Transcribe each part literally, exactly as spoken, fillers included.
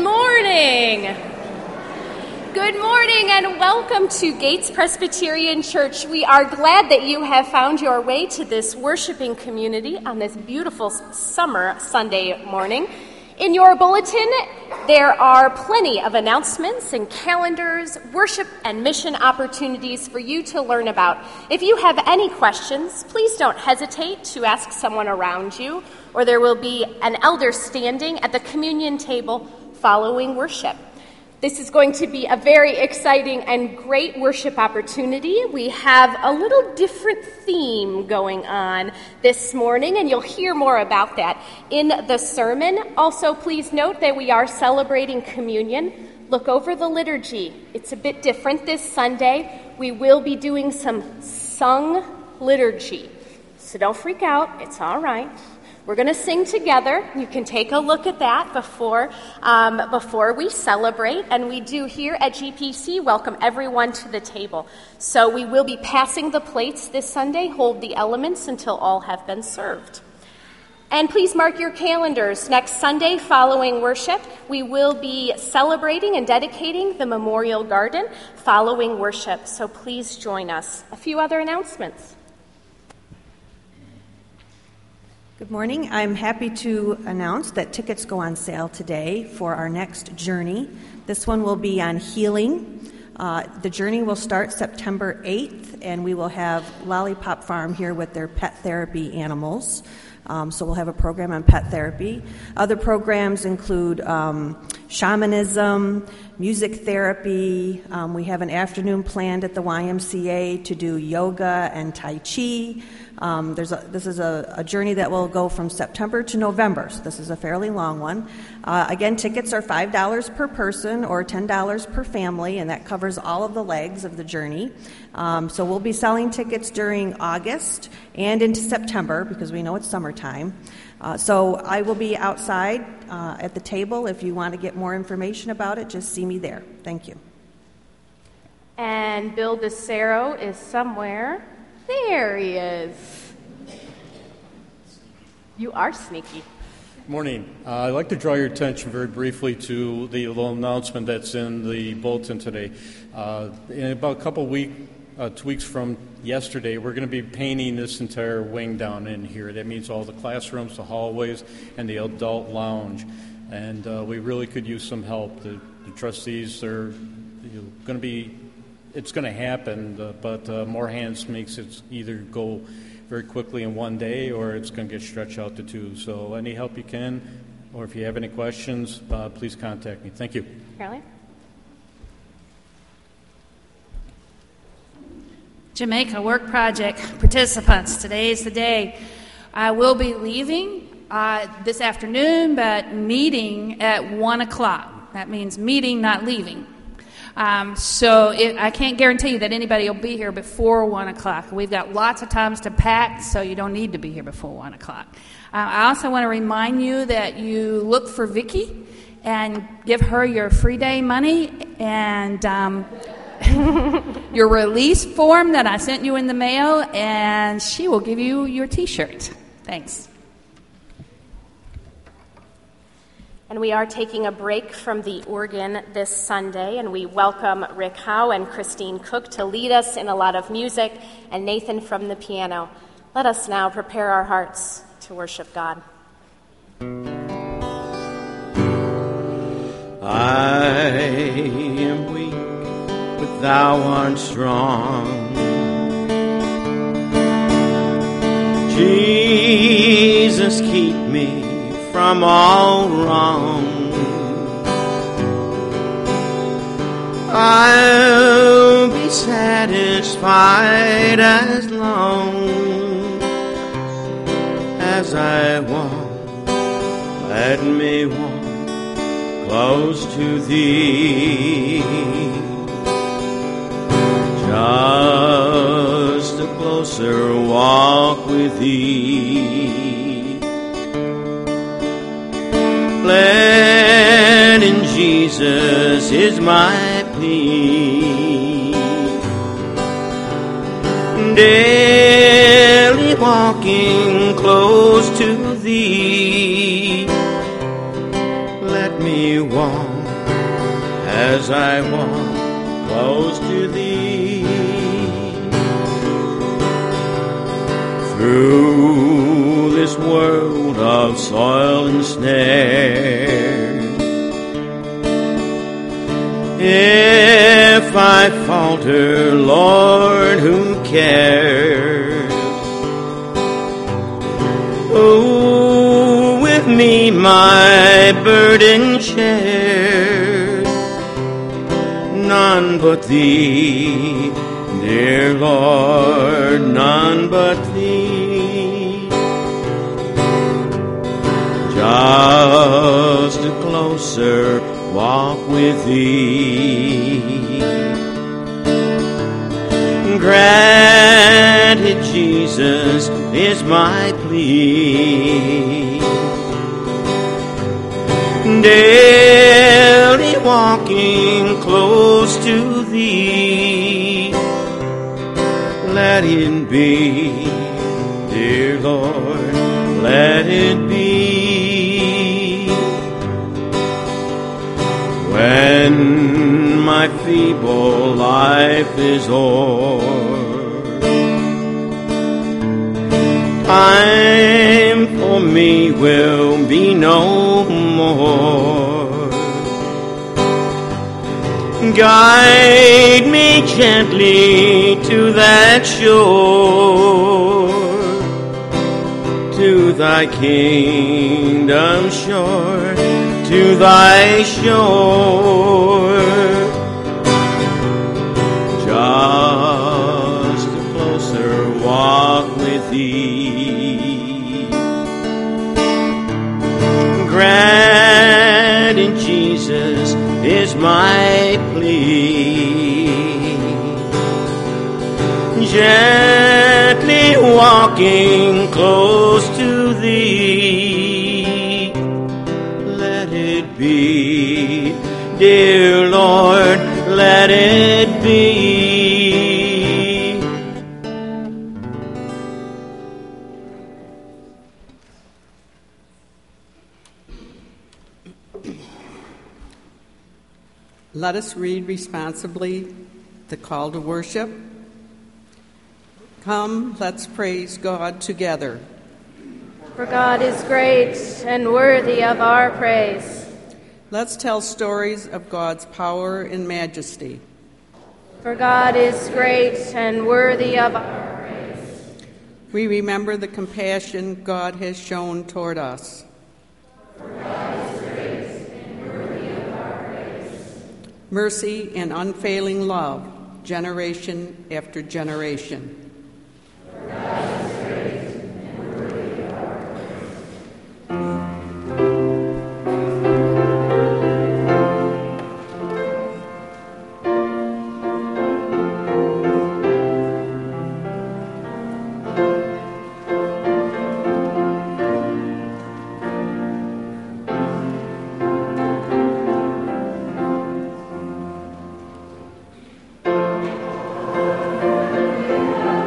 morning. Good morning and welcome to Gates Presbyterian Church. We are glad that you have found your way to this worshiping community on this beautiful summer Sunday morning. In your bulletin, there are plenty of announcements and calendars, worship and mission opportunities for you to learn about. If you have any questions, please don't hesitate to ask someone around you, or there will be an elder standing at the communion table following worship. This is going to be a very exciting and great worship opportunity. We have a little different theme going on this morning, and you'll hear more about that in the sermon. Also, please note that we are celebrating communion. Look over the liturgy. It's a bit different this Sunday. We will be doing some sung liturgy. So don't freak out. It's all right. We're going to sing together. You can take a look at that before um, before we celebrate. And we do here at G P C welcome everyone to the table. So we will be passing the plates this Sunday. Hold the elements until all have been served. And please mark your calendars. Next Sunday, following worship, we will be celebrating and dedicating the Memorial Garden following worship. So please join us. A few other announcements. Good morning. I'm happy to announce that tickets go on sale today for our next journey. This one will be on healing. Uh, the journey will start September eighth, and we will have Lollipop Farm here with their pet therapy animals. Um, so we'll have a program on pet therapy. Other programs include um, shamanism, music therapy. Um, we have an afternoon planned at the Y M C A to do yoga and Tai Chi. Um, there's a, this is a, a journey that will go from September to November, so this is a fairly long one. Uh, again, tickets are five dollars per person or ten dollars per family, and that covers all of the legs of the journey. Um, so we'll be selling tickets during August and into September because we know it's summertime. Uh, so I will be outside uh, at the table. If you want to get more information about it, just see me there. Thank you. And Bill DeCero is somewhere. There he is. You are sneaky. Morning. Uh, I'd like to draw your attention very briefly to the little announcement that's in the bulletin today. Uh, in about a couple week, uh, two weeks from yesterday, we're going to be painting this entire wing down in here. That means all the classrooms, the hallways, and the adult lounge. And uh, we really could use some help. The, the trustees are you know, going to be It's going to happen, uh, but uh, more hands makes it either go very quickly in one day or it's going to get stretched out to two. So any help you can, or if you have any questions, uh, please contact me. Thank you. Caroline? Jamaica Work Project participants, today is the day. I will be leaving uh, this afternoon, but meeting at one o'clock. That means meeting, not leaving. Um, so it, I can't guarantee you that anybody will be here before one o'clock. We've got lots of times to pack, so you don't need to be here before one o'clock. Uh, I also want to remind you that you look for Vicki and give her your free day money and um, your release form that I sent you in the mail, and she will give you your T-shirt. Thanks. And we are taking a break from the organ this Sunday, and we welcome Rick Howe and Christine Cook to lead us in a lot of music, and Nathan from the piano. Let us now prepare our hearts to worship God. I am weak, but thou art strong. Jesus, keep me from all wrong. I'll be satisfied as long as I walk. Let me walk close to thee. Just a closer walk with thee. Bled in Jesus is my plea. Daily walking close to thee. Let me walk walk, as I walk close to thee. Through this world of soil and snare, if I falter, Lord, who cares? Oh, with me my burden share, none but thee, dear Lord, none but thee. Just a closer walk with thee. Granted, Jesus, is my plea. Daily walking close to thee. Let it be, dear Lord, let it be. When my feeble life is o'er, time for me will be no more. Guide me gently to that shore, to thy kingdom shore, to thy shore. Just a closer walk with thee. Granted, Jesus, is my plea. Gently walking close to thee. Let it be, dear Lord, let it be. Let us read responsibly the call to worship. Come, let's praise God together. For God is great and worthy of our praise. Let's tell stories of God's power and majesty. For God is great and worthy of our praise. We remember the compassion God has shown toward us. For God is great and worthy of our praise. Mercy and unfailing love, generation after generation. For God is great and worthy of our praise.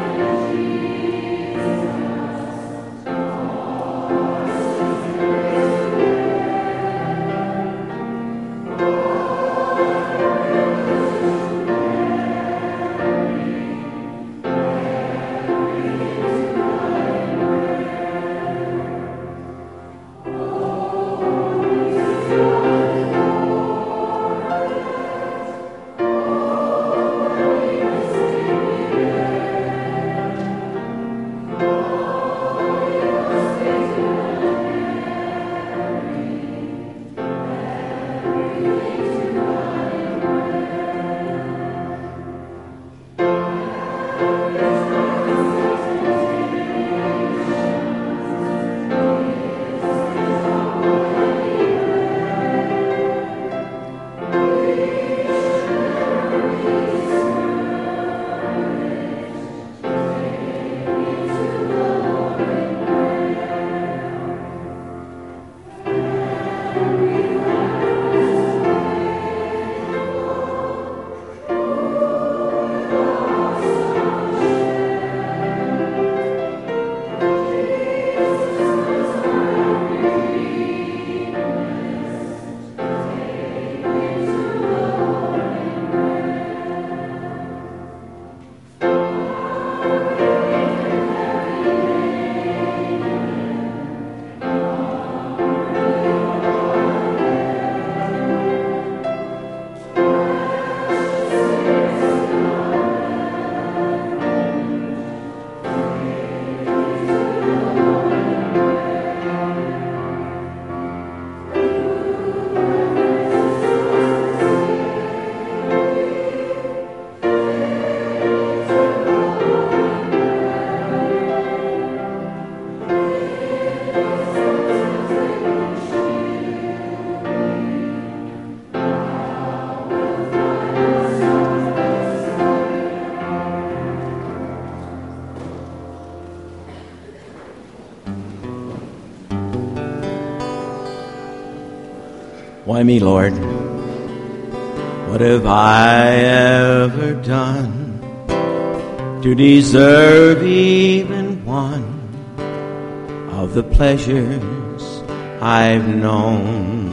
Try me, Lord. What have I ever done to deserve even one of the pleasures I've known?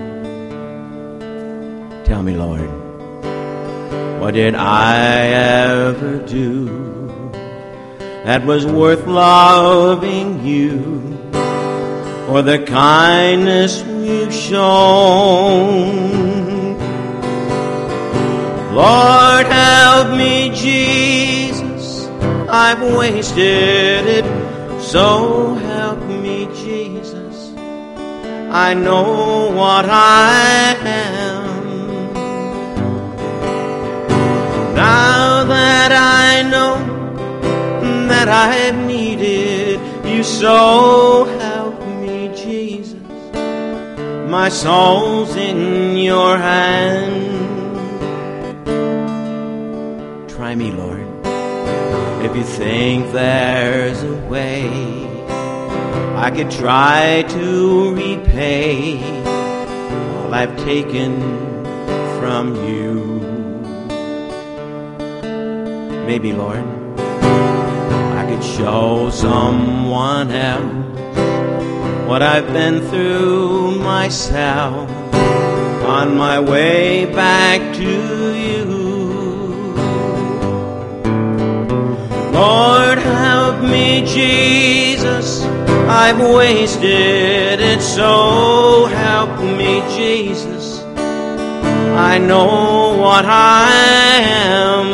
Tell me, Lord, what did I ever do that was worth loving you for the kindness you've shown? Lord, help me, Jesus, I've wasted it, so help me, Jesus, I know what I am. Now that I know that I've needed you, so help me, Jesus, my soul's in your hand. Try me, Lord, if you think there's a way I could try to repay all I've taken from you. Maybe, Lord, I could show someone else what I've been through myself on my way back to you. Lord, help me, Jesus, I've wasted it, so help me, Jesus, I know what I am.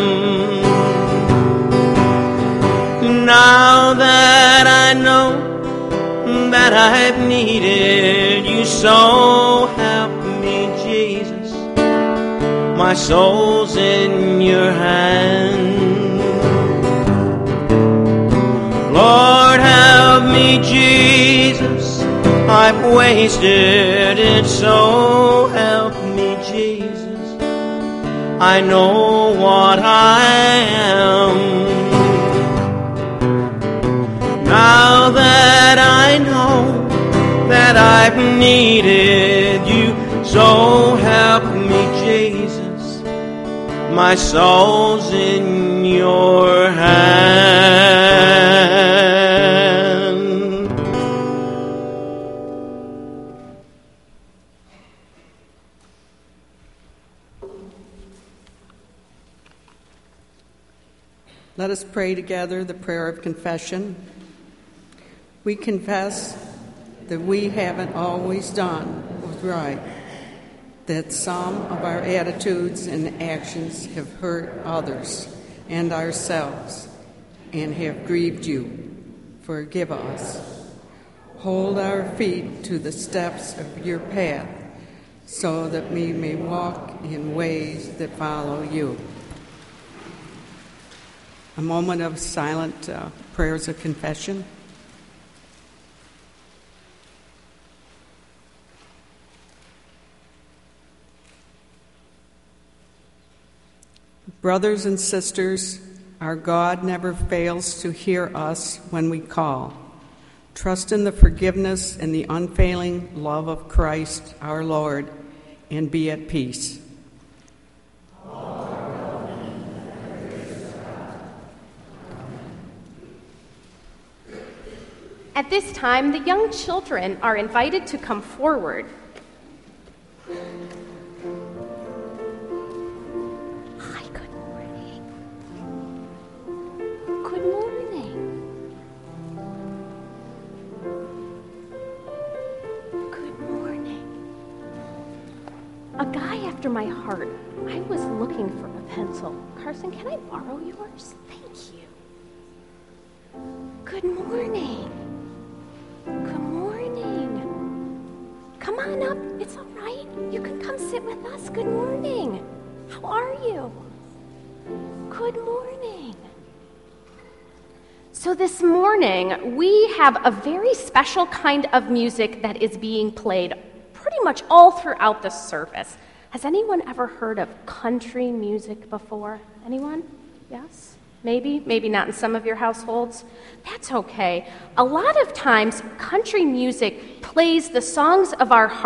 Now that I know that I've needed you, so help me, Jesus, my soul's in your hand. Lord, help me, Jesus, I've wasted it, so help me, Jesus, I know what I am. Now that I know that I've needed you, so help me, Jesus, my soul's in your hand. Let us pray together the prayer of confession. We confess that we haven't always done what's right, that some of our attitudes and actions have hurt others and ourselves and have grieved you. Forgive us. Hold our feet to the steps of your path so that we may walk in ways that follow you. A moment of silent uh, prayers of confession. Brothers and sisters, our God never fails to hear us when we call. Trust in the forgiveness and the unfailing love of Christ our Lord, and be at peace. At this time, the young children are invited to come forward. Hi, good morning. Good morning. Good morning. A guy after my heart. I was looking for a pencil. Carson, can I borrow yours? Thank you. Good morning. Good morning. Come on up. It's all right. You can come sit with us. Good morning. How are you? Good morning. So this morning, we have a very special kind of music that is being played pretty much all throughout the service. Has anyone ever heard of country music before? Anyone? Yes? Maybe, maybe not in some of your households. That's okay. A lot of times, country music plays the songs of our heart,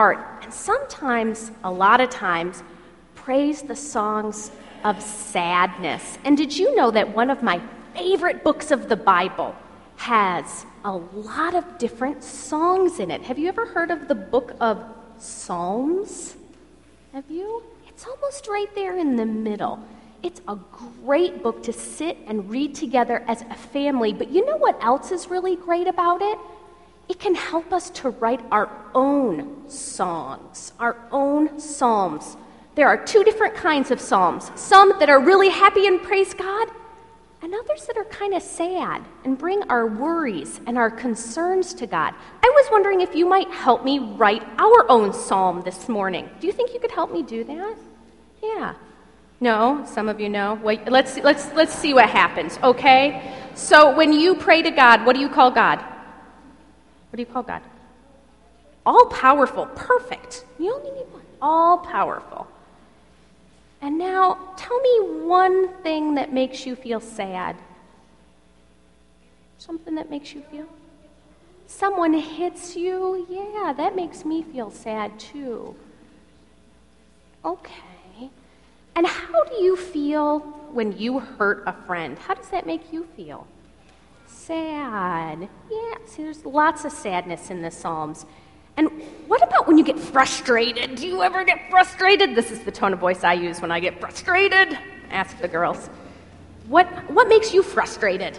and sometimes, a lot of times, praise the songs of sadness. And did you know that one of my favorite books of the Bible has a lot of different songs in it? Have you ever heard of the book of Psalms? Have you? It's almost right there in the middle. It's a great book to sit and read together as a family. But you know what else is really great about it? It can help us to write our own songs, our own psalms. There are two different kinds of psalms. Some that are really happy and praise God, and others that are kind of sad and bring our worries and our concerns to God. I was wondering if you might help me write our own psalm this morning. Do you think you could help me do that? Yeah. No? Some of you know? Wait, let's see, let's let's see what happens, okay? So when you pray to God, what do you call God? What do you call God? All-powerful. Perfect. You only need one. All-powerful. And now, tell me one thing that makes you feel sad. Something that makes you feel? Someone hits you? Yeah, that makes me feel sad too. Okay. And how do you feel when you hurt a friend? How does that make you feel? Sad. Yeah, see, there's lots of sadness in the Psalms. And what about when you get frustrated? Do you ever get frustrated? This is the tone of voice I use when I get frustrated. Ask the girls. What what makes you frustrated?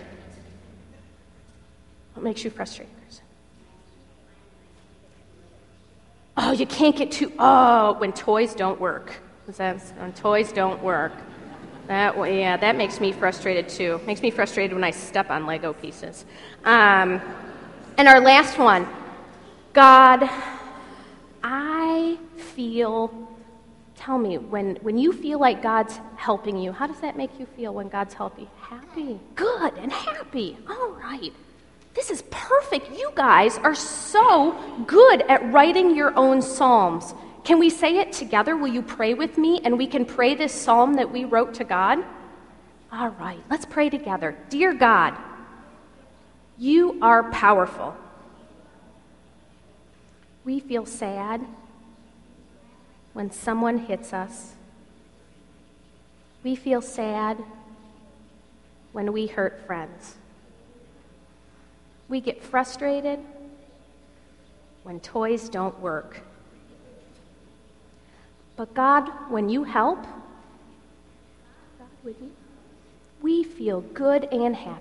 What makes you frustrated? Oh, you can't get too... Oh, when toys don't work. Is that, when toys don't work. That Yeah, that makes me frustrated too. Makes me frustrated when I step on Lego pieces. Um, and our last one. God, I feel, tell me, when, when you feel like God's helping you, how does that make you feel when God's helping? Happy. Good and happy. All right. This is perfect. You guys are so good at writing your own psalms. Can we say it together? Will you pray with me? And we can pray this psalm that we wrote to God? All right. Let's pray together. Dear God, you are powerful. We feel sad when someone hits us. We feel sad when we hurt friends. We get frustrated when toys don't work. But God, when you help, God, would you? We feel good and happy.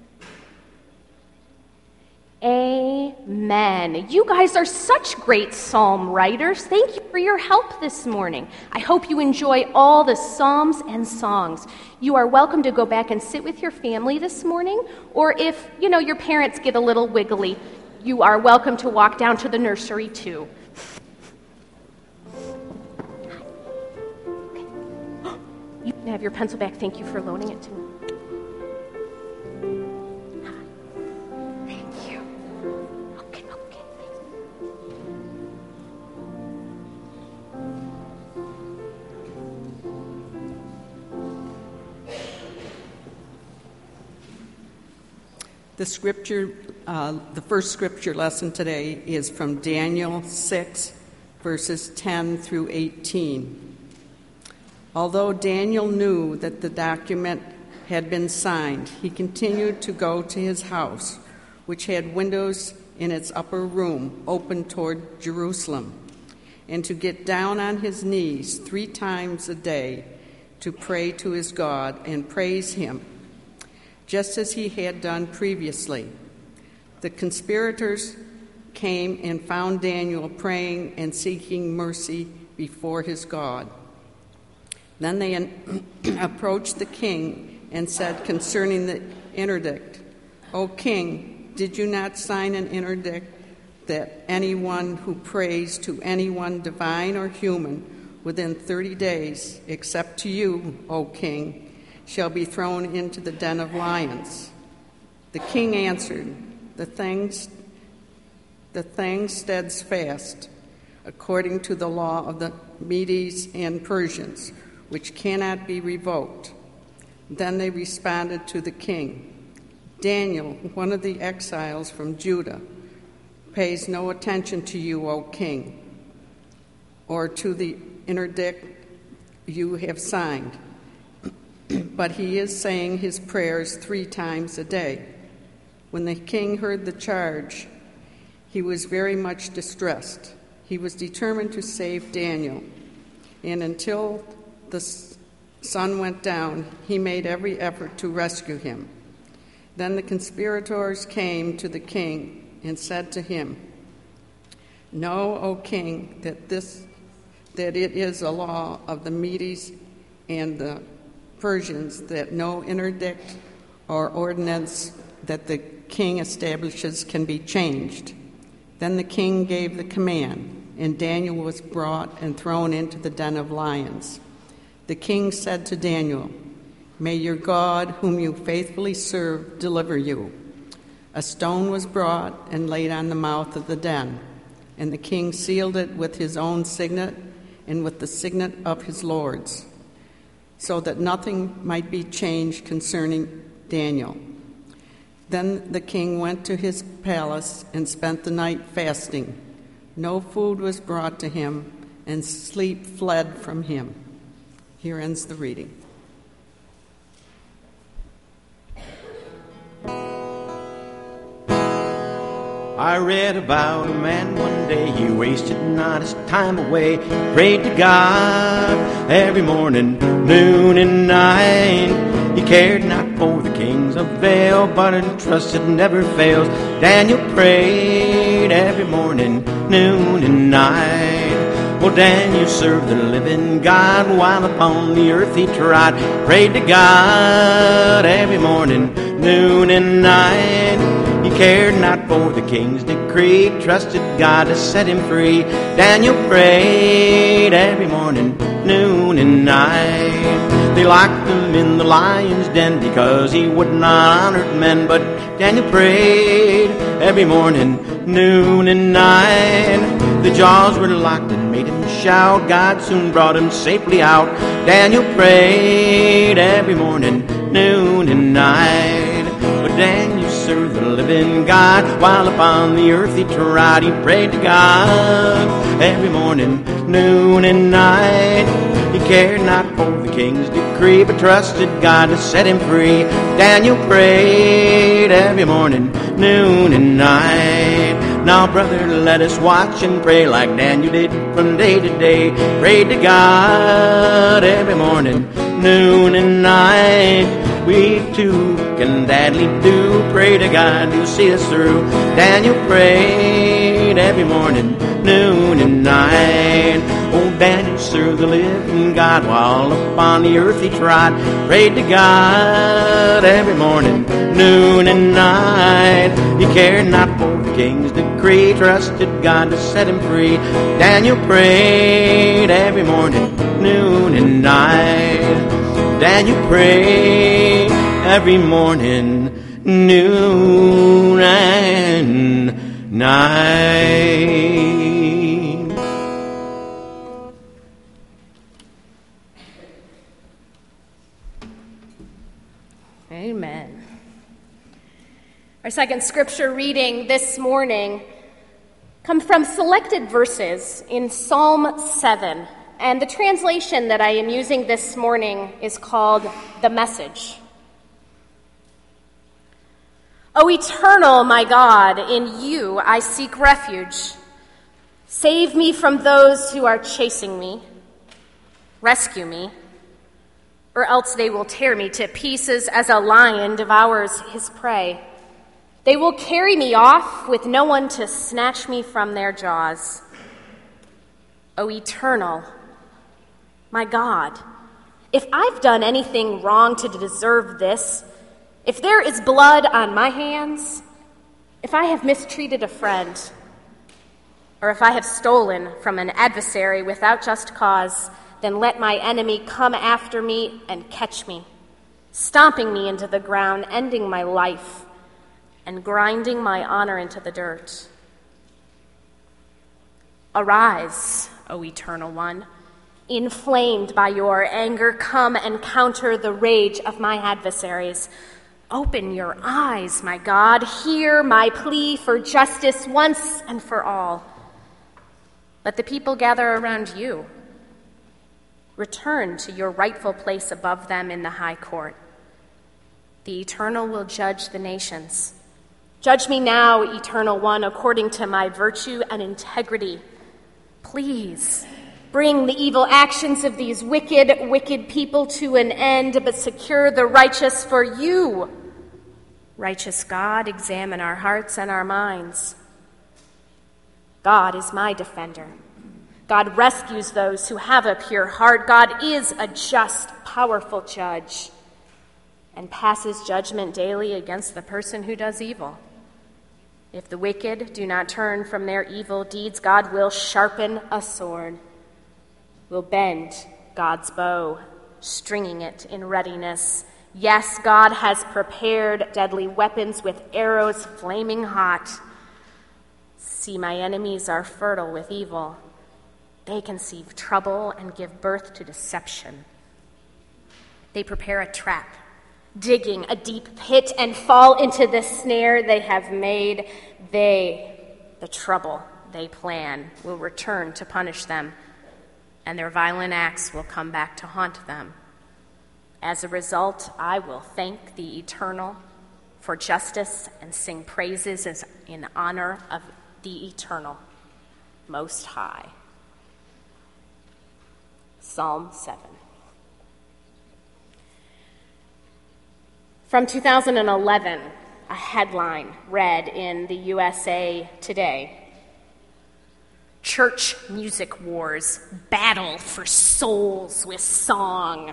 Amen. You guys are such great psalm writers. Thank you for your help this morning. I hope you enjoy all the psalms and songs. You are welcome to go back and sit with your family this morning, or if, you know, your parents get a little wiggly, you are welcome to walk down to the nursery too. You can have your pencil back. Thank you for loaning it to me. The scripture, uh, the first scripture lesson today is from Daniel six, verses ten through eighteen. Although Daniel knew that the document had been signed, he continued to go to his house, which had windows in its upper room open toward Jerusalem, and to get down on his knees three times a day to pray to his God and praise him, just as he had done previously. The conspirators came and found Daniel praying and seeking mercy before his God. Then they approached the king and said concerning the interdict, "O king, did you not sign an interdict that anyone who prays to anyone divine or human within thirty days, except to you, O king, shall be thrown into the den of lions?" The king answered, The things, the thing stands fast, according to the law of the Medes and Persians, which cannot be revoked. Then they responded to the king, Daniel, one of the exiles from Judah, pays no attention to you, O king. or to the interdict you have signed. But he is saying his prayers three times a day. When the king heard the charge, he was very much distressed. He was determined to save Daniel, and until the sun went down, he made every effort to rescue him. Then the conspirators came to the king and said to him, "Know, O king, that this that it is a law of the Medes and the Persians that no interdict or ordinance that the king establishes can be changed." Then the king gave the command, and Daniel was brought and thrown into the den of lions. The king said to Daniel, "May your God, whom you faithfully serve, deliver you." A stone was brought and laid on the mouth of the den, and the king sealed it with his own signet and with the signet of his lords, so that nothing might be changed concerning Daniel. Then the king went to his palace and spent the night fasting. No food was brought to him, and sleep fled from him. Here ends the reading. I read about a man one day, he wasted not his time away. He prayed to God every morning, noon and night. He cared not for the kings of Vale, but entrusted never fails. Daniel prayed every morning, noon and night. Well, Daniel served the living God while upon the earth he trod. Prayed to God every morning, noon and night. He cared not for the king's decree, trusted God to set him free. Daniel prayed every morning, noon and night. They locked him in the lion's den because he would not honor men. But Daniel prayed every morning, noon and night. The jaws were locked and made him shout. God soon brought him safely out. Daniel prayed every morning, noon and night. But Daniel served the living God while upon the earth he trod. He prayed to God every morning, noon and night. He cared not for the king's decree, but trusted God to set him free. Daniel prayed every morning, noon and night. Now, brother, let us watch and pray like Daniel did from day to day. Prayed to God every morning, noon and night. We too can dadly do. Pray to God to see us through. Daniel prayed every morning, noon and night. Oh, Daniel served the living God while upon the earth he trod. Prayed to God every morning, noon and night. He cared not for the king's decree, trusted God to set him free. Daniel prayed every morning, noon and night. Daniel prayed every morning, noon and night. Amen. Our second scripture reading this morning comes from selected verses in Psalm seven. And the translation that I am using this morning is called The Message. O eternal my God, in you I seek refuge. Save me from those who are chasing me. Rescue me, or else they will tear me to pieces as a lion devours his prey. They will carry me off with no one to snatch me from their jaws. O eternal my God, if I've done anything wrong to deserve this, if there is blood on my hands, if I have mistreated a friend, or if I have stolen from an adversary without just cause, then let my enemy come after me and catch me, stomping me into the ground, ending my life, and grinding my honor into the dirt. Arise, O Eternal One. Inflamed by your anger, come and counter the rage of my adversaries. Open your eyes, my God. Hear my plea for justice once and for all. Let the people gather around you. Return to your rightful place above them in the high court. The Eternal will judge the nations. Judge me now, Eternal One, according to my virtue and integrity. Please bring the evil actions of these wicked, wicked people to an end, but secure the righteous for you. Righteous God, examine our hearts and our minds. God is my defender. God rescues those who have a pure heart. God is a just, powerful judge and passes judgment daily against the person who does evil. If the wicked do not turn from their evil deeds, God will sharpen a sword, will bend God's bow, stringing it in readiness. Yes, God has prepared deadly weapons with arrows flaming hot. See, my enemies are fertile with evil. They conceive trouble and give birth to deception. They prepare a trap, digging a deep pit, and fall into the snare they have made. They, the trouble they plan, will return to punish them, and their violent acts will come back to haunt them. As a result, I will thank the Eternal for justice and sing praises in honor of the Eternal, Most High. Psalm seven. From two thousand eleven, a headline read in the U S A Today: Church music wars battle for souls with song.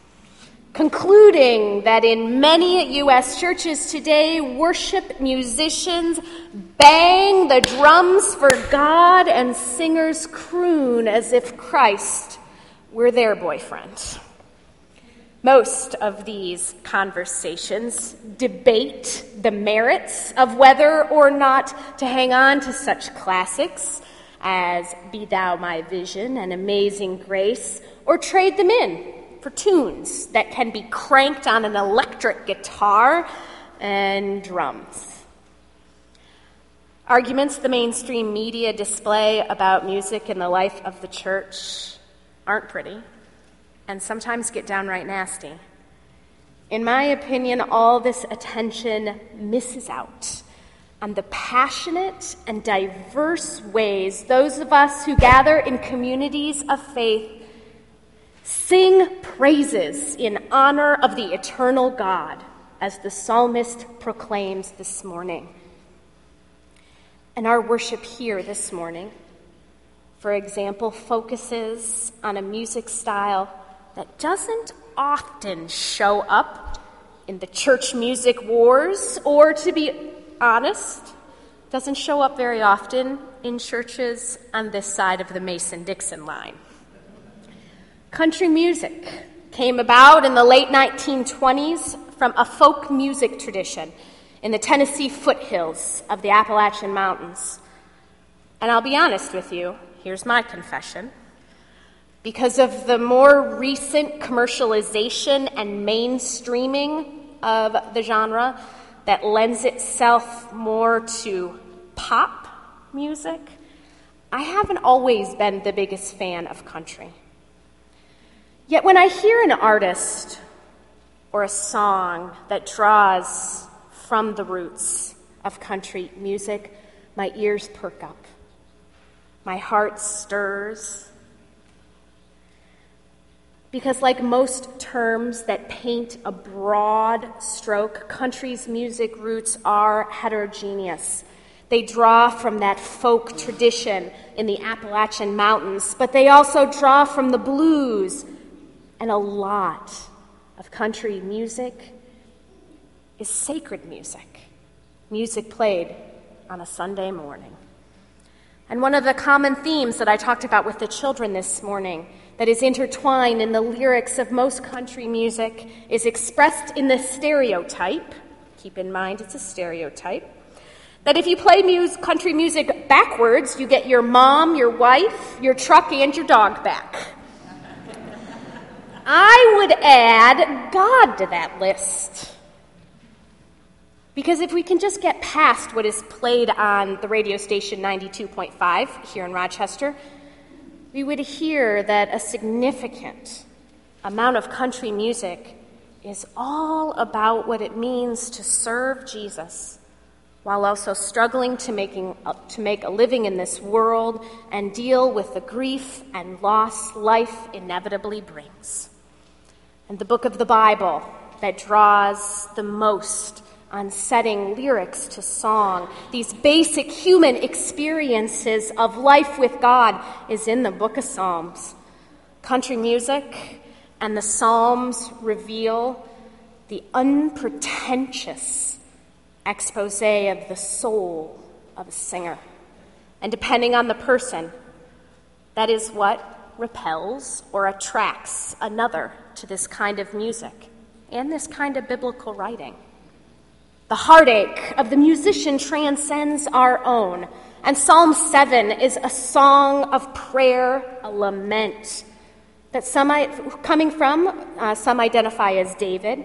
Concluding that in many U S churches today, worship musicians bang the drums for God and singers croon as if Christ were their boyfriend. Most of these conversations debate the merits of whether or not to hang on to such classics as Be Thou My Vision and Amazing Grace, or trade them in for tunes that can be cranked on an electric guitar and drums. Arguments the mainstream media display about music and the life of the church aren't pretty, and sometimes get downright nasty. In my opinion, all this attention misses out on the passionate and diverse ways those of us who gather in communities of faith sing praises in honor of the eternal God, as the psalmist proclaims this morning. And our worship here this morning, for example, focuses on a music style that doesn't often show up in the church music wars, or, to be honest, doesn't show up very often in churches on this side of the Mason-Dixon line. Country music came about in the late nineteen twenties from a folk music tradition in the Tennessee foothills of the Appalachian Mountains. And I'll be honest with you, here's my confession. Because of the more recent commercialization and mainstreaming of the genre that lends itself more to pop music, I haven't always been the biggest fan of country. Yet when I hear an artist or a song that draws from the roots of country music, my ears perk up. My heart stirs. Because like most terms that paint a broad stroke, country's music roots are heterogeneous. They draw from that folk tradition in the Appalachian Mountains, but they also draw from the blues. And a lot of country music is sacred music, music played on a Sunday morning. And one of the common themes that I talked about with the children this morning that is intertwined in the lyrics of most country music is expressed in the stereotype, keep in mind it's a stereotype, that if you play mus- country music backwards, you get your mom, your wife, your truck, and your dog back. I would add God to that list. Because if we can just get past what is played on the radio station ninety-two point five here in Rochester, we would hear that a significant amount of country music is all about what it means to serve Jesus while also struggling to, making, to make a living in this world and deal with the grief and loss life inevitably brings. And the book of the Bible that draws the most on setting lyrics to song, these basic human experiences of life with God, is in the book of Psalms. Country music and the Psalms reveal the unpretentious expose of the soul of a singer. And depending on the person, that is what repels or attracts another to this kind of music and this kind of biblical writing. The heartache of the musician transcends our own, and Psalm seven is a song of prayer, a lament that some, coming from, uh, some identify as David.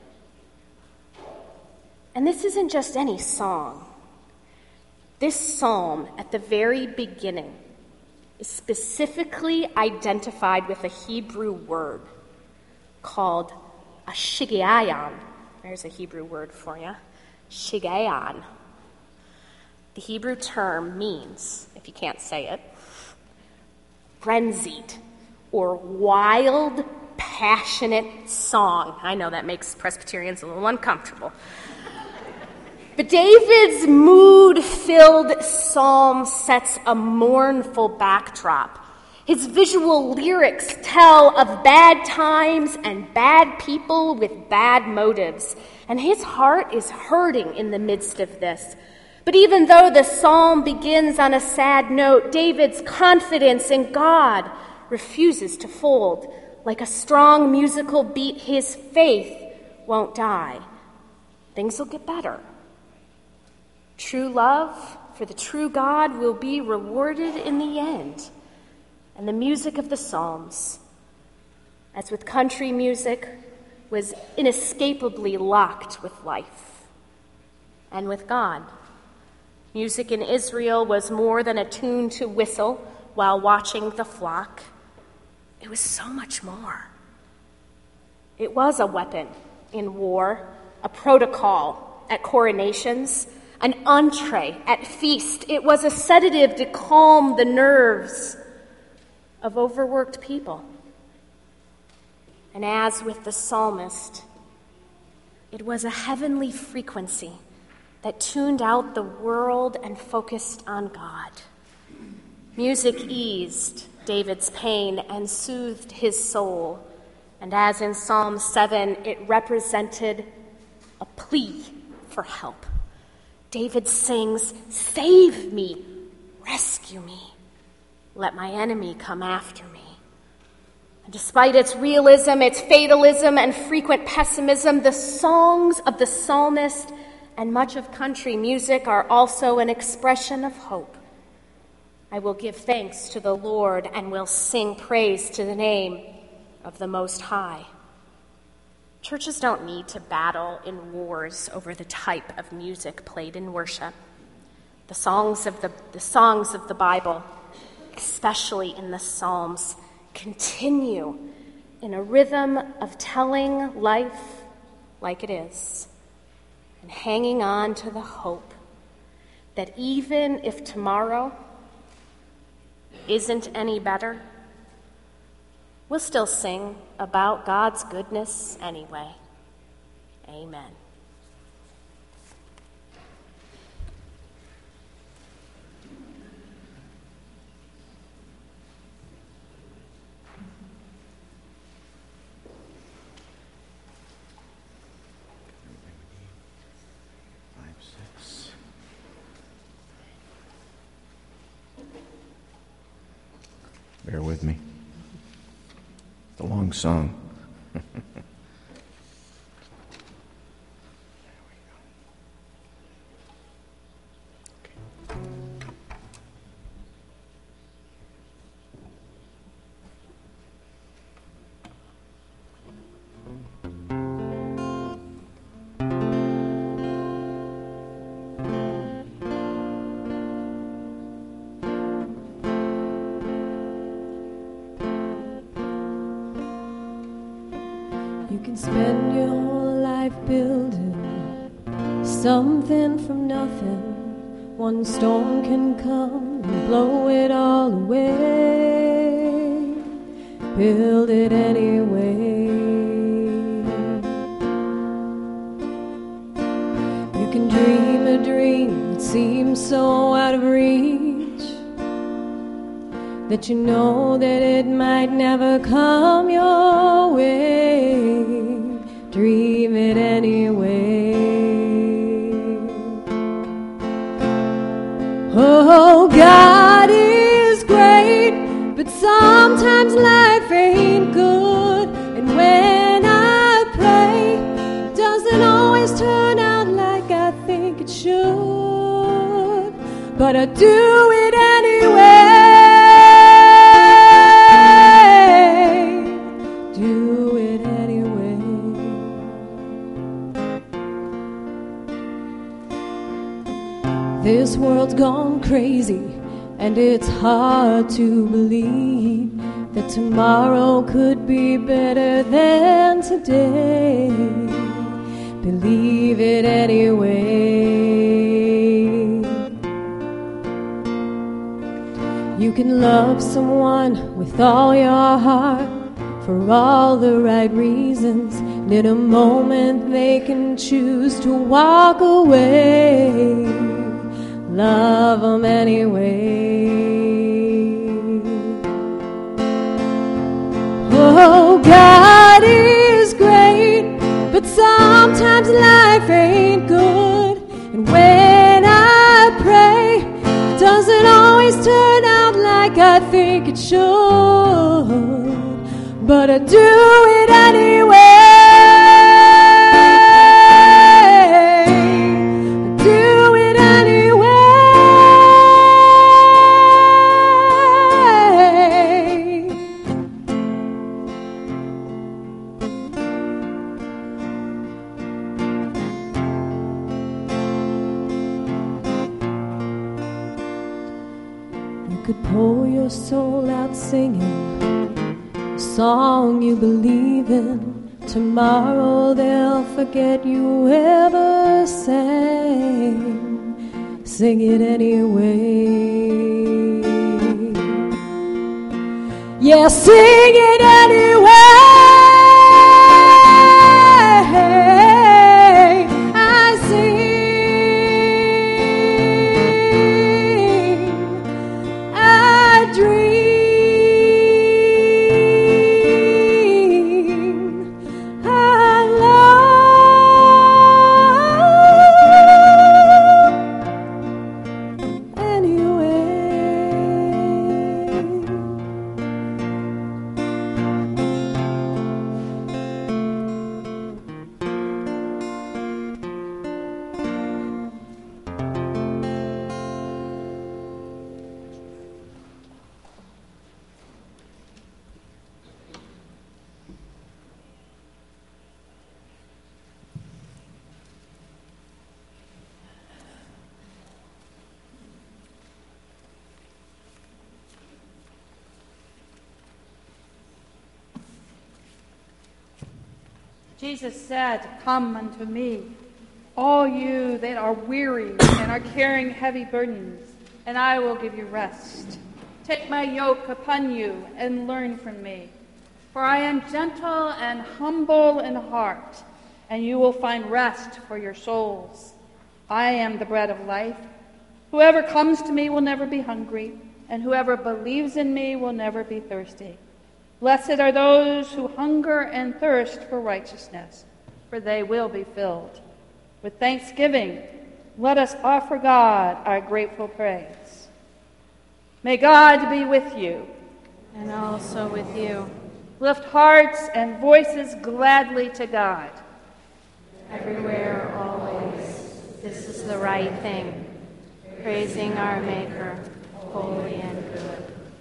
And this isn't just any song. This psalm, at the very beginning, is specifically identified with a Hebrew word called a shigayon. There's a Hebrew word for you. Shigayon. The Hebrew term means, if you can't say it, frenzied or wild, passionate song. I know that makes Presbyterians a little uncomfortable. But David's mood-filled psalm sets a mournful backdrop. His visual lyrics tell of bad times and bad people with bad motives, and his heart is hurting in the midst of this. But even though the psalm begins on a sad note, David's confidence in God refuses to fold. Like a strong musical beat, his faith won't die. Things will get better. True love for the true God will be rewarded in the end. And the music of the Psalms, as with country music, was inescapably locked with life and with God. Music in Israel was more than a tune to whistle while watching the flock. It was so much more. It was a weapon in war, a protocol at coronations, an entree at feast. It was a sedative to calm the nerves of overworked people. And as with the psalmist, it was a heavenly frequency that tuned out the world and focused on God. Music eased David's pain and soothed his soul. And as in Psalm seven, it represented a plea for help. David sings, "Save me, rescue me, let my enemy come after me." And despite its realism, its fatalism, and frequent pessimism, the songs of the psalmist and much of country music are also an expression of hope. I will give thanks to the Lord and will sing praise to the name of the Most High. Churches don't need to battle in wars over the type of music played in worship. The songs of the, the songs of the Bible, especially in the Psalms, continue in a rhythm of telling life like it is and hanging on to the hope that even if tomorrow isn't any better, we'll still sing about God's goodness anyway. Amen. Bear with me. It's a long song. You can spend your whole life building something from nothing. One storm can come and blow it all away. Build it anyway. You can dream a dream that seems so out of reach, that you know that it might never come your way. Dream it anyway. Oh, God is great, but sometimes life ain't good. And when I pray, it doesn't always turn out like I think it should. But I do it anyway. Do it anyway. This world's gone crazy, and it's hard to believe that tomorrow could be better than today. Believe it anyway. You can love someone with all your heart for all the right reasons, and in a moment they can choose to walk away. Love them anyway. Oh, God is great, but sometimes life ain't good. And when I pray, it doesn't always turn out like I think it should. But I do it anyway. I do it anyway. You could pour your soul out singing song you believe in. Tomorrow they'll forget you ever sang. Sing it anyway. Yeah, sing it anyway. I sing, I dream, Jesus said, "Come unto me, all you that are weary and are carrying heavy burdens, and I will give you rest. Take my yoke upon you and learn from me, for I am gentle and humble in heart, and you will find rest for your souls. I am the bread of life. Whoever comes to me will never be hungry, and whoever believes in me will never be thirsty. Blessed are those who hunger and thirst for righteousness, for they will be filled. With thanksgiving, let us offer God our grateful praise. May God be with you. And also with you. Lift hearts and voices gladly to God. Everywhere, always, this is the right thing, praising our Maker, holy and good.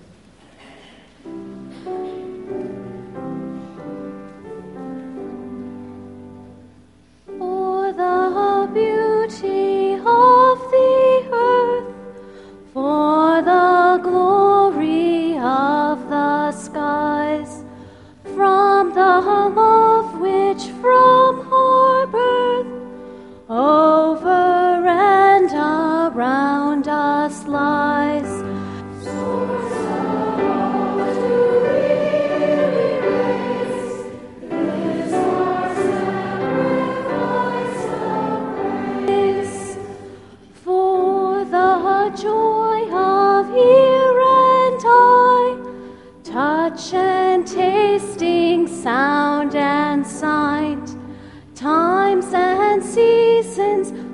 For the beauty of the earth, for the glory of the skies, from the love which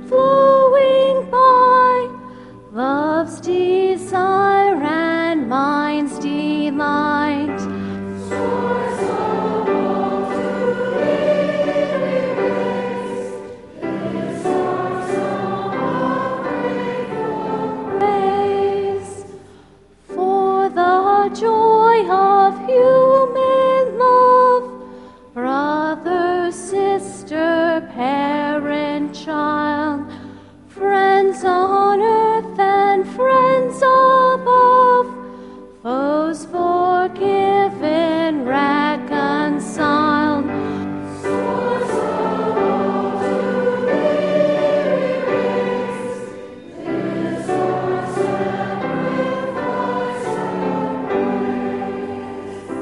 flowing by, love's desire and mind's delight. Source of all to weary race, this our song of grateful praise. For the joy of human love, brother, sister, parent, child, friends on earth and friends above, foes forgiven, reconciled. Source of all to weary race, this our sacrifice of praise.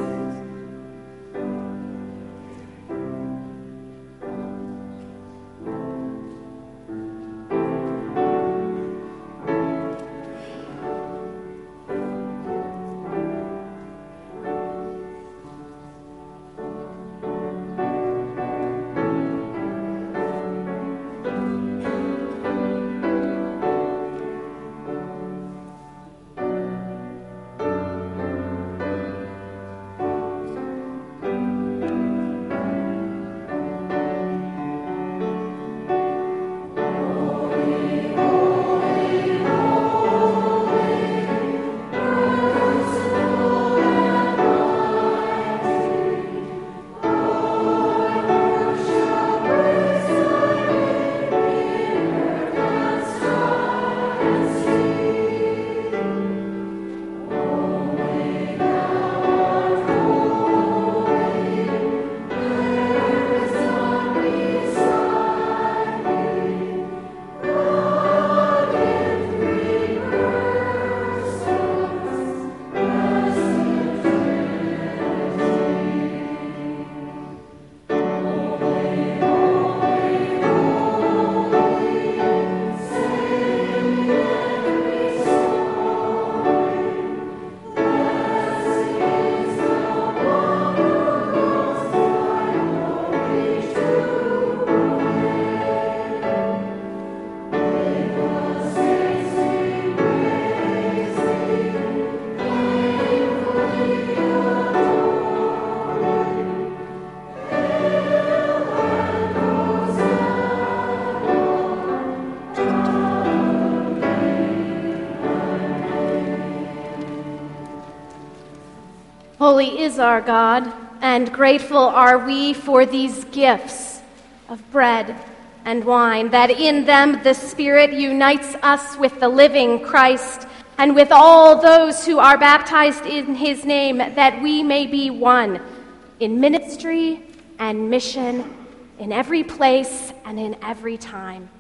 Holy is our God, and grateful are we for these gifts of bread and wine, that in them the Spirit unites us with the living Christ and with all those who are baptized in his name, that we may be one in ministry and mission, in every place and in every time.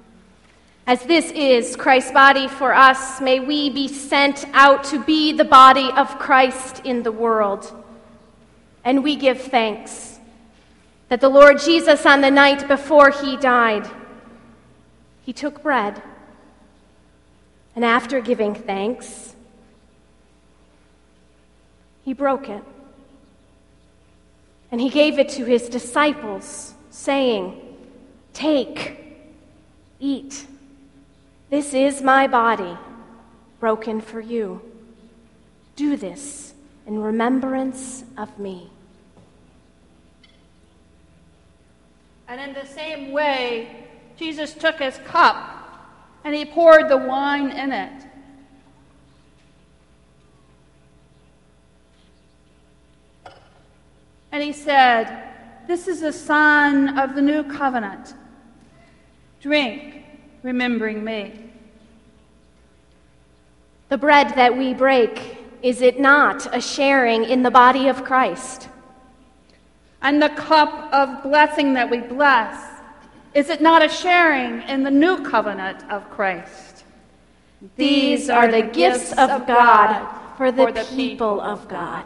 As this is Christ's body for us, may we be sent out to be the body of Christ in the world. And we give thanks that the Lord Jesus, on the night before he died, he took bread, and after giving thanks, he broke it, and he gave it to his disciples, saying, "Take, eat. This is my body, broken for you. Do this in remembrance of me." And in the same way, Jesus took his cup and he poured the wine in it. And he said, "This is a sign of the new covenant. Drink, remembering me." The bread that we break, is it not a sharing in the body of Christ? And the cup of blessing that we bless, is it not a sharing in the new covenant of Christ? These are the gifts of God for the people of God.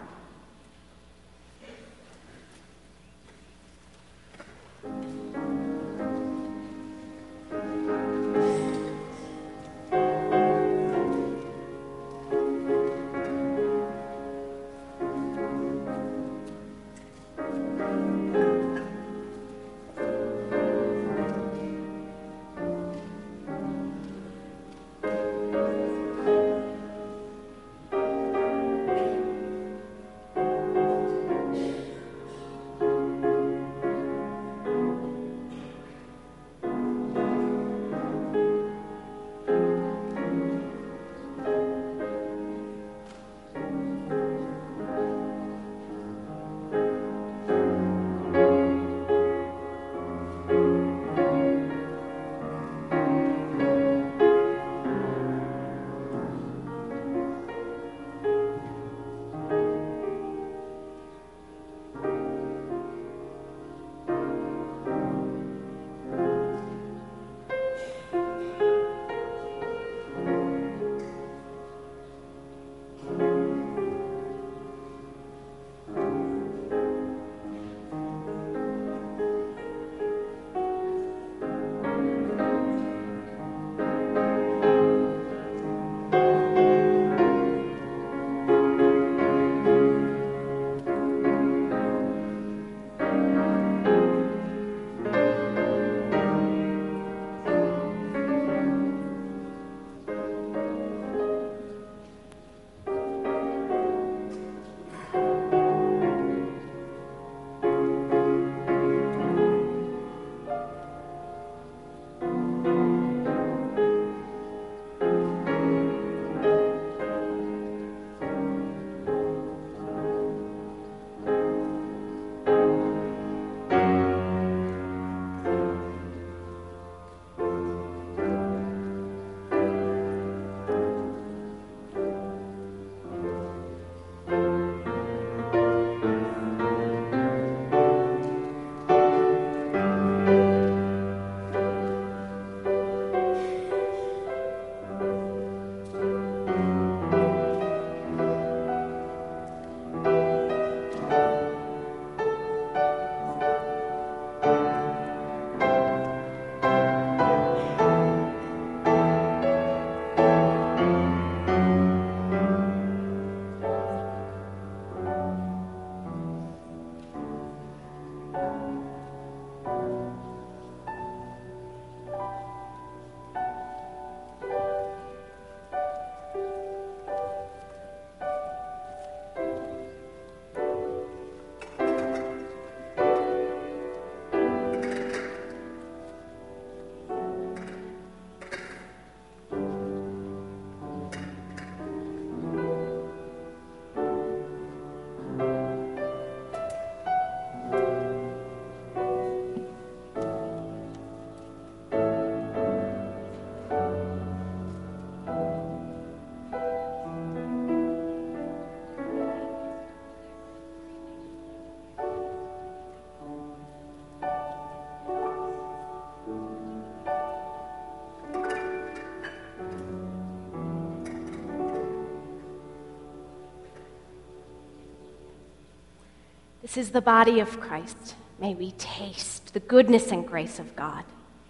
This is the body of Christ. May we taste the goodness and grace of God.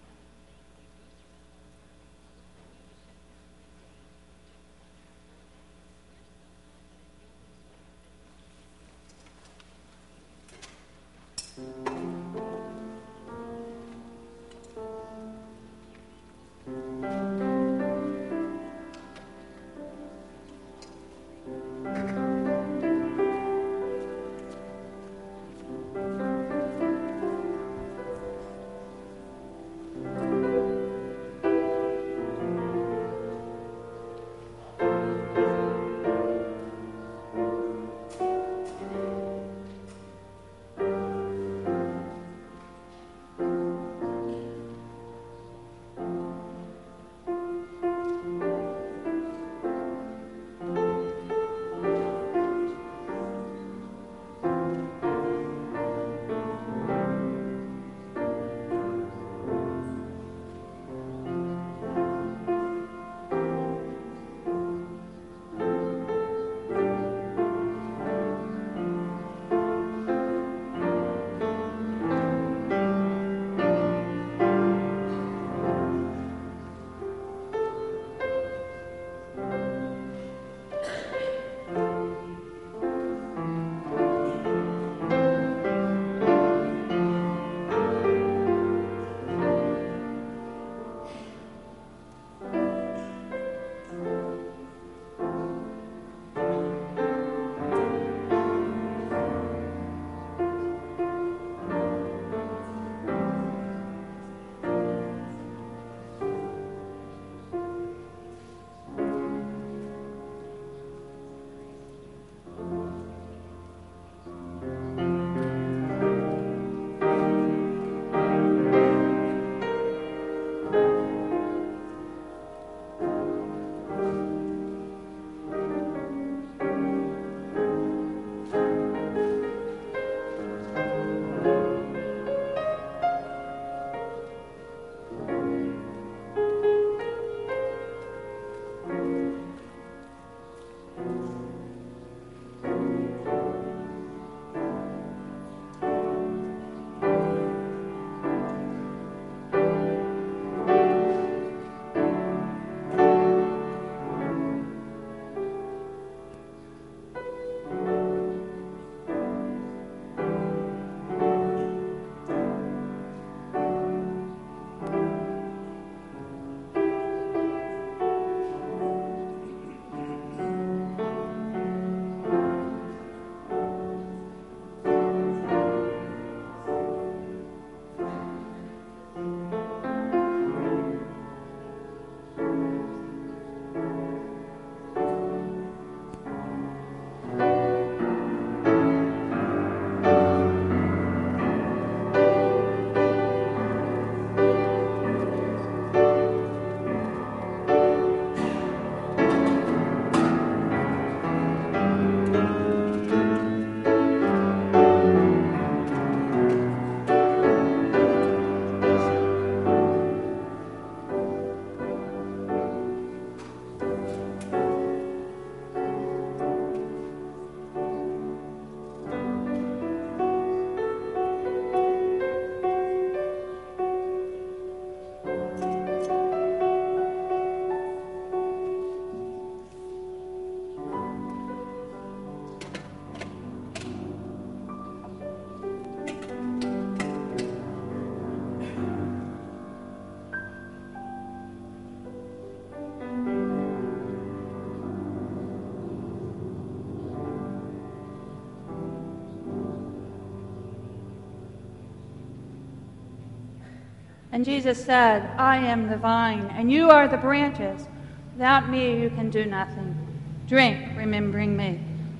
And Jesus said, I am the vine, and you are the branches. Without me you can do nothing. Drink, remembering me.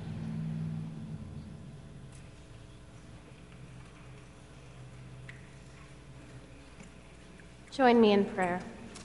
Join me in prayer.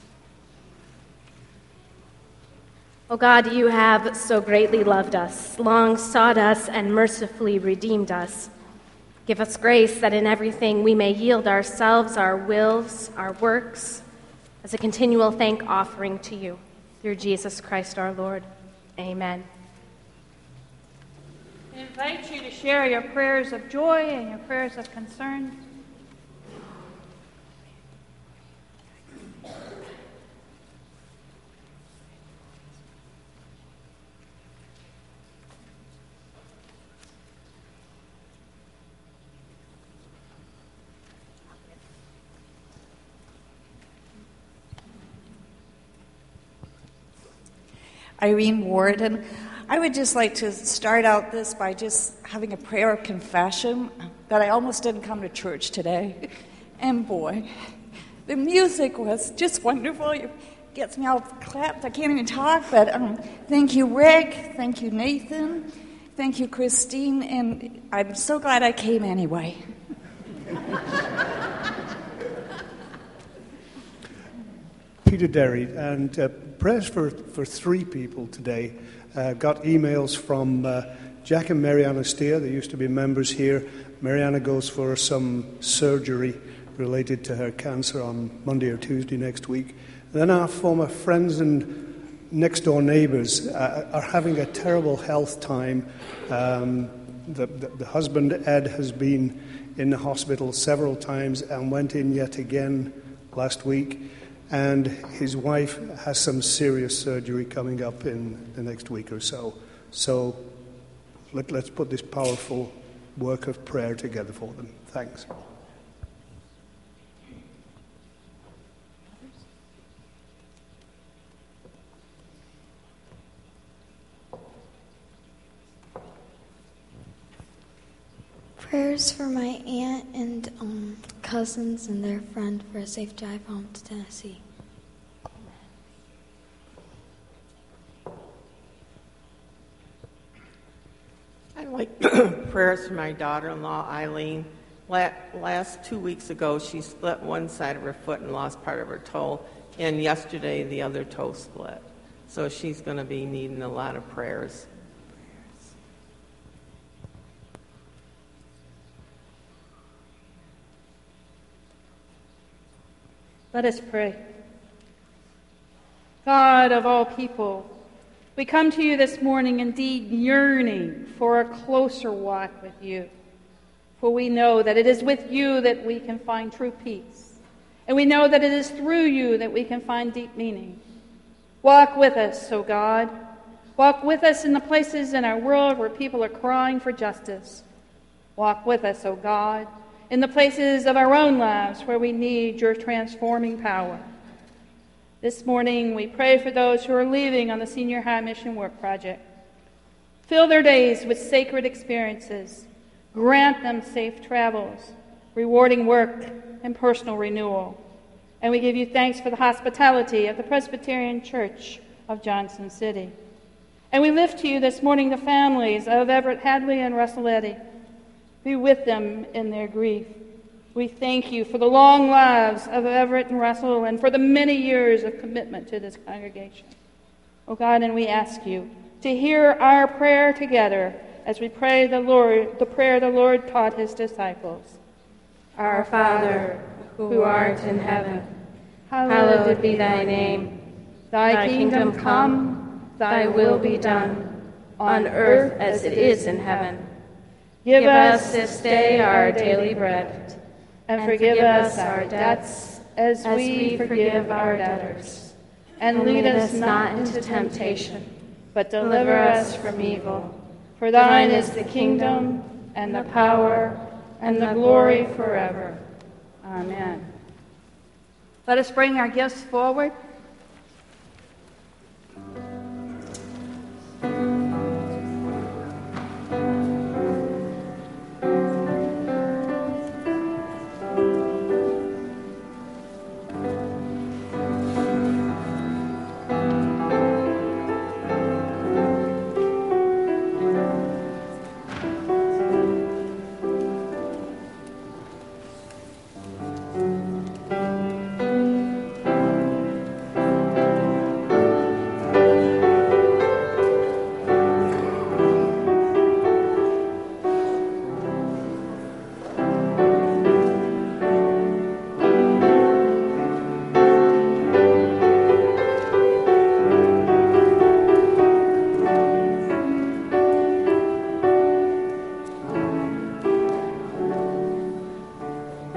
O God, you have so greatly loved us, long sought us, and mercifully redeemed us. Give us grace that in everything we may yield ourselves, our wills, our works, as a continual thank offering to you. Through Jesus Christ our Lord. Amen. I invite you to share your prayers of joy and your prayers of concern. Irene Ward, and I would just like to start out this by just having a prayer of confession that I almost didn't come to church today. And boy, the music was just wonderful. It gets me all clapped. I can't even talk, but um, thank you, Rick. Thank you, Nathan. Thank you, Christine. And I'm so glad I came anyway. Peter Derry, and uh, prayers for, for three people today. Uh, got emails from uh, Jack and Mariana Steer. They used to be members here. Mariana goes for some surgery related to her cancer on Monday or Tuesday next week. And then our former friends and next-door neighbours uh, are having a terrible health time. Um, the, the, the husband, Ed, has been in the hospital several times and went in yet again last week. And his wife has some serious surgery coming up in the next week or so. So let, let's put this powerful work of prayer together for them. Thanks. Prayers for my aunt and um, cousins and their friend for a safe drive home to Tennessee. I'd like prayers for my daughter-in-law, Eileen. La- last two weeks ago, she split one side of her foot and lost part of her toe, and yesterday the other toe split. So she's going to be needing a lot of prayers. Let us pray. God of all people, we come to you this morning indeed yearning for a closer walk with you. For we know that it is with you that we can find true peace. And we know that it is through you that we can find deep meaning. Walk with us, O God. Walk with us in the places in our world where people are crying for justice. Walk with us, O God, in the places of our own lives where we need your transforming power. This morning, we pray for those who are leaving on the Senior High Mission Work Project. Fill their days with sacred experiences. Grant them safe travels, rewarding work, and personal renewal. And we give you thanks for the hospitality of the Presbyterian Church of Johnson City. And we lift to you this morning the families of Everett Hadley and Russell Eddy. Be with them in their grief. We thank you for the long lives of Everett and Russell and for the many years of commitment to this congregation. Oh God, and we ask you to hear our prayer together as we pray the Lord, the prayer the Lord taught his disciples. Our Father, who art in heaven, hallowed be thy name. Thy kingdom come, thy will be done, on earth as it is in heaven. Give us this day our daily bread, and forgive us our debts as we forgive our debtors. And lead us not into temptation, but deliver us from evil. For thine is the kingdom, and the power, and the glory forever. Amen. Let us bring our gifts forward.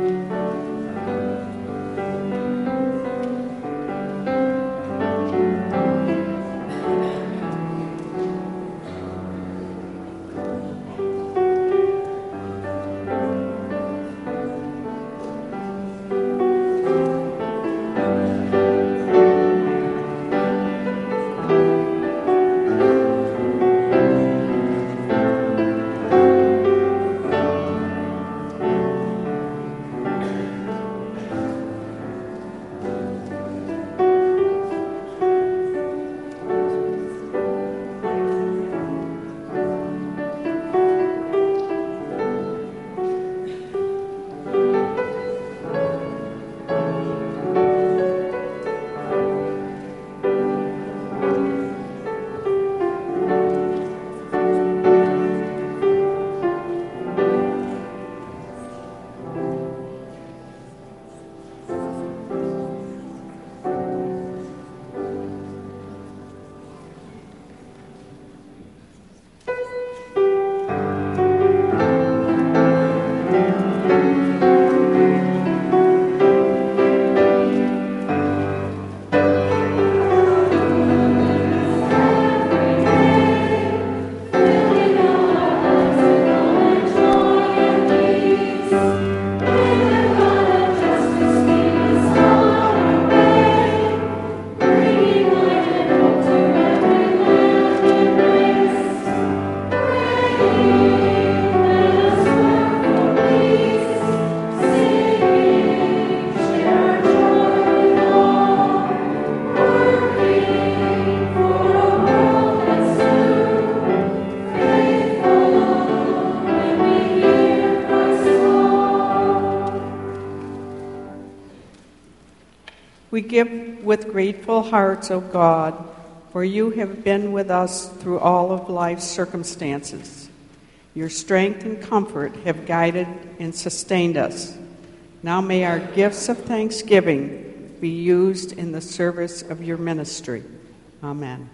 We give with grateful hearts, O God, for you have been with us through all of life's circumstances. Your strength and comfort have guided and sustained us. Now may our gifts of thanksgiving be used in the service of your ministry. Amen.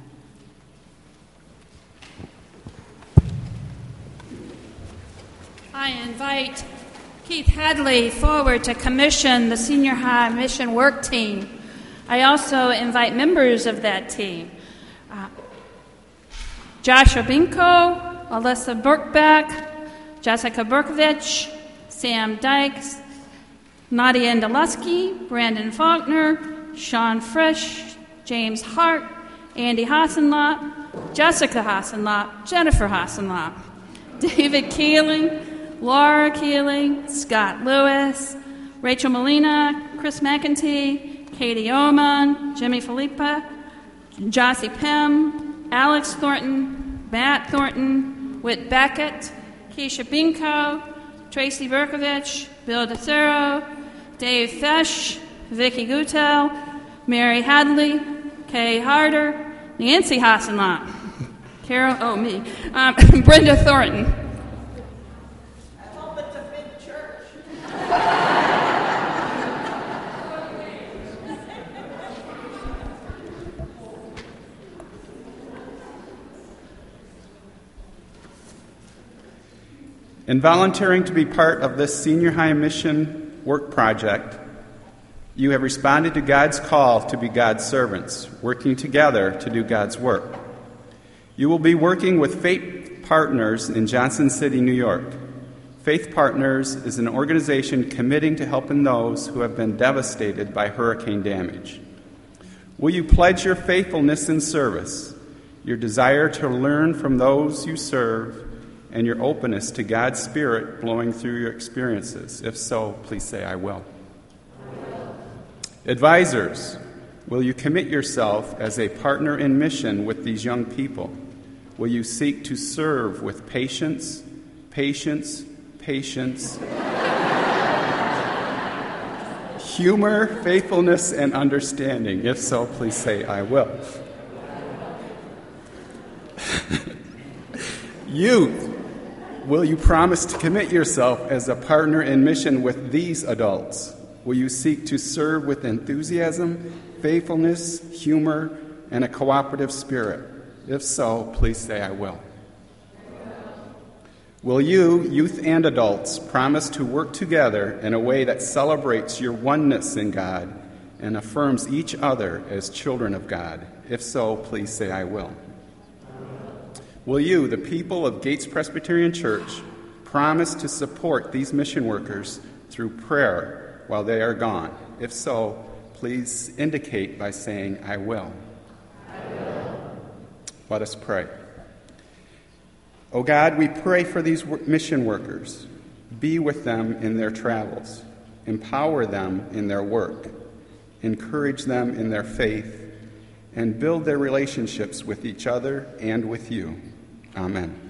I invite Keith Hadley forward to commission the Senior High Mission Work Team. I also invite members of that team. Uh, Joshua Binko, Alyssa Burkbeck, Jessica Berkovich, Sam Dykes, Nadia Andalusky, Brandon Faulkner, Sean Frisch, James Hart, Andy Hassenlop, Jessica Hassenlop, Jennifer Hassenlop, David Keeling, Laura Keeling, Scott Lewis, Rachel Molina, Chris McEntee, Katie Oman, Jimmy Filippa, Jossie Pym, Alex Thornton, Matt Thornton, Whit Beckett, Keisha Binko, Tracy Berkovich, Bill DeCero, Dave Fesh, Vicki Gutel, Mary Hadley, Kay Harder, Nancy Hassenlop, Carol, oh me, um, Brenda Thornton. In volunteering to be part of this Senior High Mission Work Project, you have responded to God's call to be God's servants, working together to do God's work. You will be working with Faith Partners in Johnson City, New York. Faith Partners is an organization committing to helping those who have been devastated by hurricane damage. Will you pledge your faithfulness in service, your desire to learn from those you serve, and your openness to God's Spirit blowing through your experiences? If so, please say, I will. I will. Advisors, will you commit yourself as a partner in mission with these young people? Will you seek to serve with patience, patience, patience, humor, faithfulness, and understanding? If so, please say, I will. Youth, will you promise to commit yourself as a partner in mission with these adults? Will you seek to serve with enthusiasm, faithfulness, humor, and a cooperative spirit? If so, please say, I will. Will you, youth and adults, promise to work together in a way that celebrates your oneness in God and affirms each other as children of God? If so, please say, I will. Will you, the people of Gates Presbyterian Church, promise to support these mission workers through prayer while they are gone? If so, please indicate by saying, I will. I will. Let us pray. O God, we pray for these mission workers. Be with them in their travels. Empower them in their work. Encourage them in their faith. And build their relationships with each other and with you. Amen.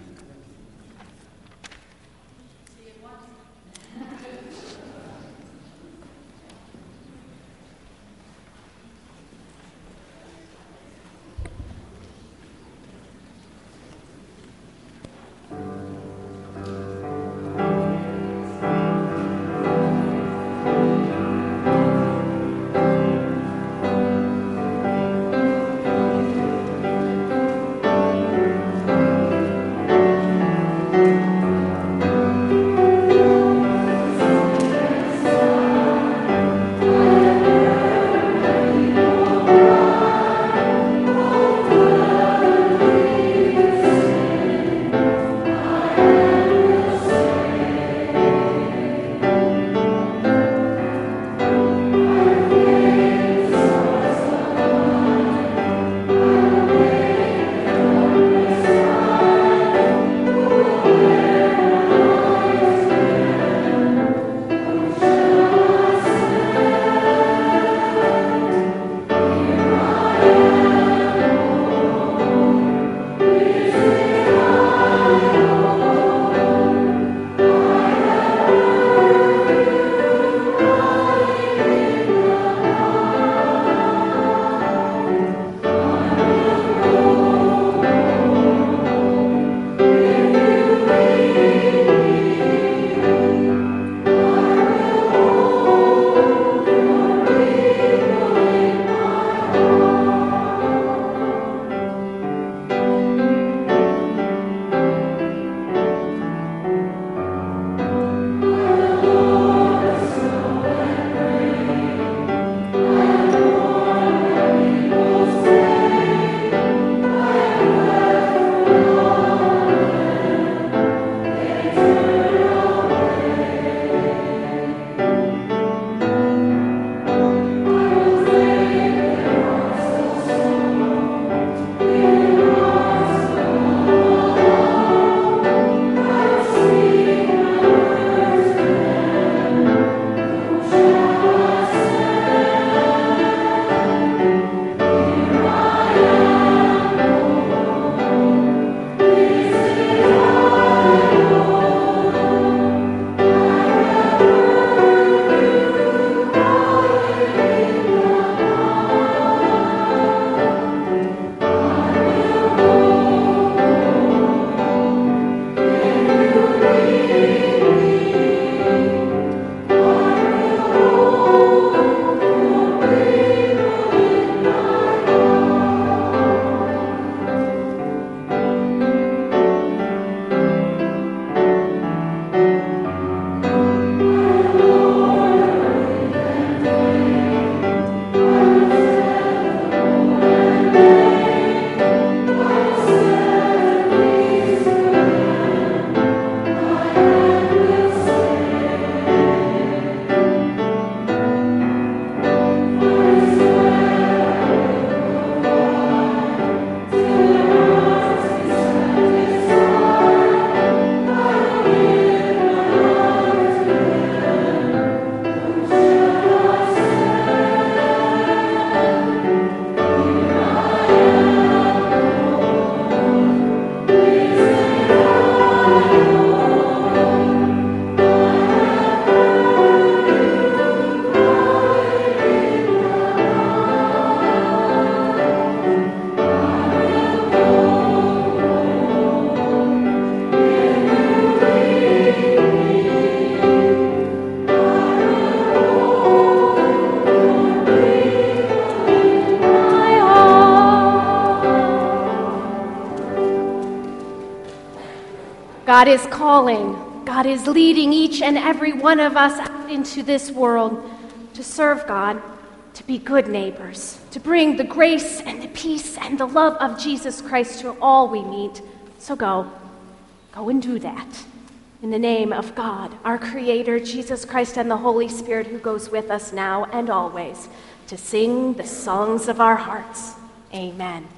God is calling, God is leading each and every one of us out into this world to serve God, to be good neighbors, to bring the grace and the peace and the love of Jesus Christ to all we meet. So go, go and do that. In the name of God, our Creator, Jesus Christ, and the Holy Spirit who goes with us now and always to sing the songs of our hearts. Amen.